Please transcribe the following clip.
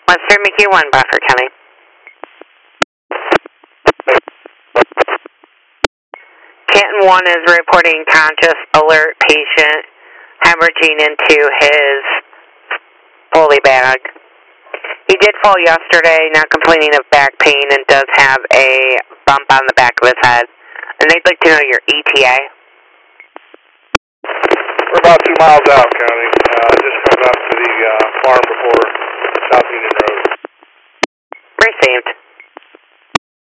Western Mickey 1, Buffer County. Canton 1 is reporting conscious, alert patient hemorrhaging into his Foley bag. He did fall yesterday, not complaining of back pain, and does have a bump on the back of his head. And they'd like to know your ETA. We're about 2 miles out, County. Just coming up to the farm before South Union Road. Received.